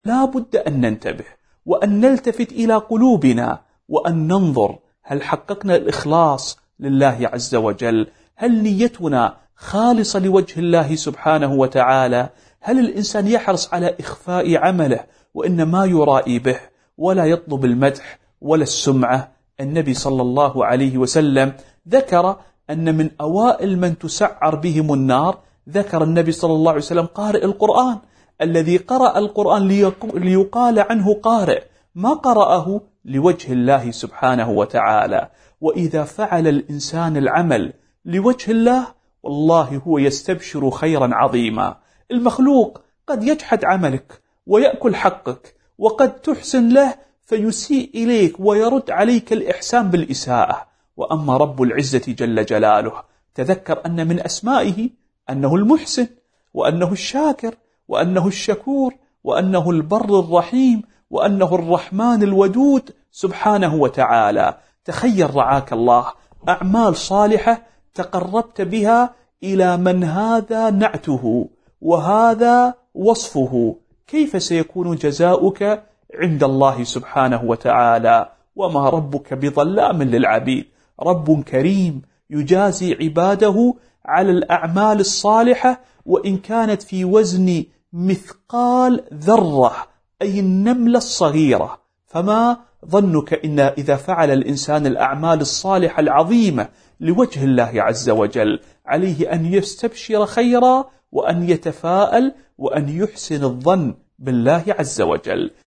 لا بد أن ننتبه وأن نلتفت إلى قلوبنا وأن ننظر هل حققنا الإخلاص لله عز وجل؟ هل نيتنا خالصة لوجه الله سبحانه وتعالى؟ هل الإنسان يحرص على إخفاء عمله وإنما يرائي به ولا يطلب المدح ولا السمعة؟ النبي صلى الله عليه وسلم ذكر أن من أوائل من تسعر بهم النار، ذكر النبي صلى الله عليه وسلم قارئ القرآن، الذي قرأ القرآن ليقال عنه قارئ، ما قرأه لوجه الله سبحانه وتعالى. وإذا فعل الإنسان العمل لوجه الله والله هو يستبشر خيرا عظيما. المخلوق قد يجحد عملك ويأكل حقك، وقد تحسن له فيسيء إليك ويرد عليك الإحسان بالإساءة. وأما رب العزة جل جلاله تذكر أن من أسمائه أنه المحسن، وأنه الشاكر، وأنه الشكور، وأنه البر الرحيم، وأنه الرحمن الودود سبحانه وتعالى. تخيل رعاك الله أعمال صالحة تقربت بها إلى من هذا نعته وهذا وصفه، كيف سيكون جزاؤك عند الله سبحانه وتعالى؟ وما ربك بظلام للعبيد، رب كريم يجازي عباده على الأعمال الصالحة وإن كانت في وزن مثقال ذرة، أي النملة الصغيرة. فما ظنك إن إذا فعل الإنسان الأعمال الصالحة العظيمة لوجه الله عز وجل، عليه أن يستبشر خيرا وأن يتفاءل وأن يحسن الظن بالله عز وجل.